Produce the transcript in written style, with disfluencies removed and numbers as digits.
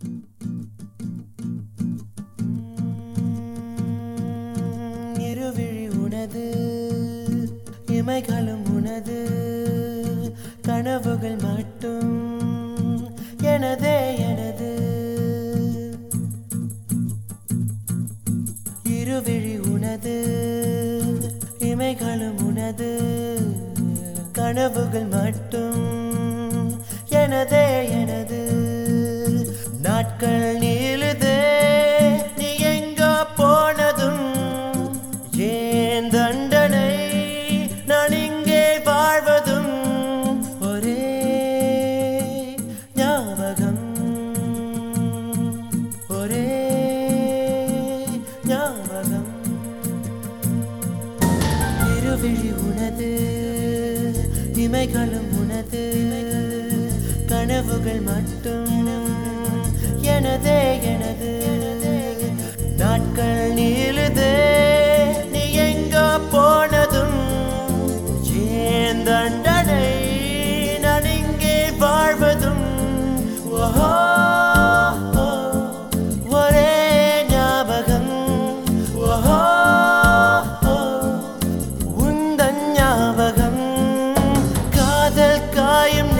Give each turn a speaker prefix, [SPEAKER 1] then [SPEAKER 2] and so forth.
[SPEAKER 1] இருவிழி உனது இமைகளும் உனது கனவுகள் மட்டும் எனதே எனது இருவிழி உனது இமைகளும் உனது கனவுகள் மட்டும் எனதே எனது நாட்கள் நீளுதே நீ எங்கோ போனதும் ஏன் தண்டனை நான் இங்கே வாழ்வதும் ஒரே ஞாபகம் ஒரே ஞாபகம் இருவிழி உனது இமைகளும் உனது கனவுகள் மட்டும் எனதே எனது நாட்கள் நீளுதே நீ எங்கோ போனதும் ஏன் தண்டனை நான் இங்கே வாழ்வதும் ஓஹோ ஒரே ஞாபகம் ஓஹோ உந்தன் ஞாபகம் காதல் காயும்